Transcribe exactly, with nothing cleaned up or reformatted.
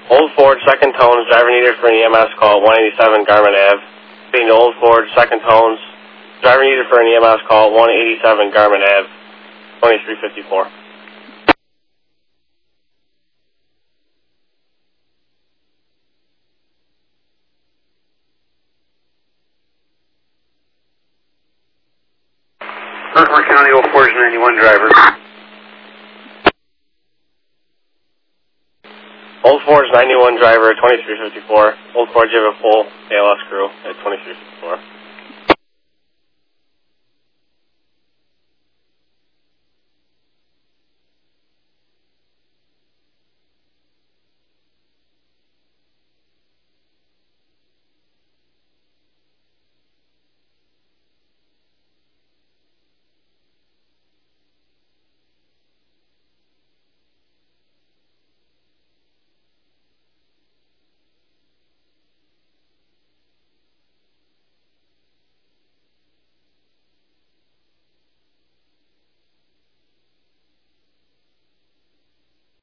Old Ford, second tones, driver needed for an E M S call, one eighty-seven Garmin Ave. Being to Old Ford, second tones, driver needed for an E M S call, one eighty-seven Garmin Ave, twenty-three fifty-four. Herkimer County, Old Ford ninety-one driver. Old Ford's ninety-one driver, twenty-three fifty-four. Old Ford, you have a full A L S crew at twenty-three fifty-four.